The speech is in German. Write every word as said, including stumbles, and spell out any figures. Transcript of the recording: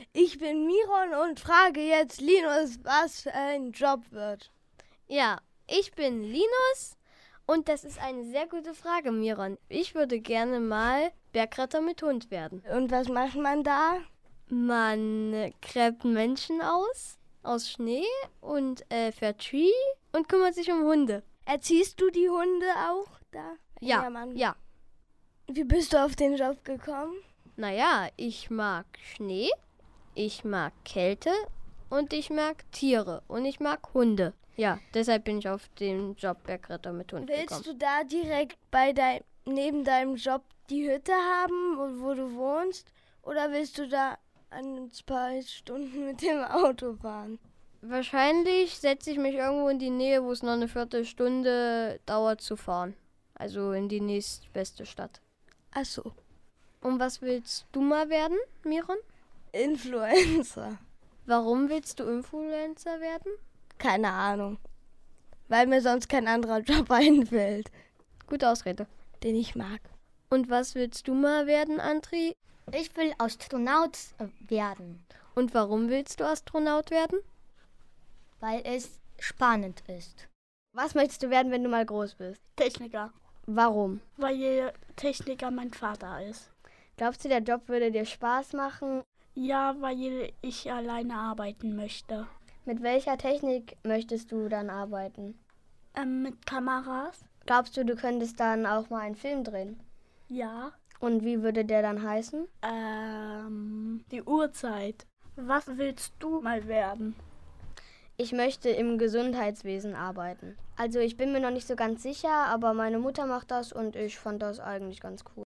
Ich bin Miron und frage jetzt Linus, was für ein Job wird. Ja, ich bin Linus und das ist eine sehr gute Frage, Miron. Ich würde gerne mal Bergretter mit Hund werden. Und was macht man da? Man gräbt Menschen aus, aus Schnee und äh, fährt Ski und kümmert sich um Hunde. Erziehst du die Hunde auch da? Ja, Mann. ja. Wie bist du auf den Job gekommen? Naja, ich mag Schnee, ich mag Kälte und ich mag Tiere und ich mag Hunde. Ja, deshalb bin ich auf den Job Bergretter mit Hund Willst gekommen. du da direkt bei dein, neben deinem Job die Hütte haben, wo du wohnst? Oder willst du da ein paar Stunden mit dem Auto fahren? Wahrscheinlich setze ich mich irgendwo in die Nähe, wo es noch eine Viertelstunde dauert zu fahren. Also in die nächstbeste Stadt. Ach so. Und was willst du mal werden, Miron? Influencer. Warum willst du Influencer werden? Keine Ahnung. Weil mir sonst kein anderer Job einfällt. Gute Ausrede. Den ich mag. Und was willst du mal werden, Andri? Ich will Astronaut werden. Und warum willst du Astronaut werden? Weil es spannend ist. Was möchtest du werden, wenn du mal groß bist? Techniker. Warum? Weil Techniker mein Vater ist. Glaubst du, der Job würde dir Spaß machen? Ja, weil ich alleine arbeiten möchte. Mit welcher Technik möchtest du dann arbeiten? Ähm, mit Kameras? Glaubst du, du könntest dann auch mal einen Film drehen? Ja. Und wie würde der dann heißen? Ähm, die Uhrzeit. Was willst du mal werden? Ich möchte im Gesundheitswesen arbeiten. Also ich bin mir noch nicht so ganz sicher, aber meine Mutter macht das und ich fand das eigentlich ganz cool.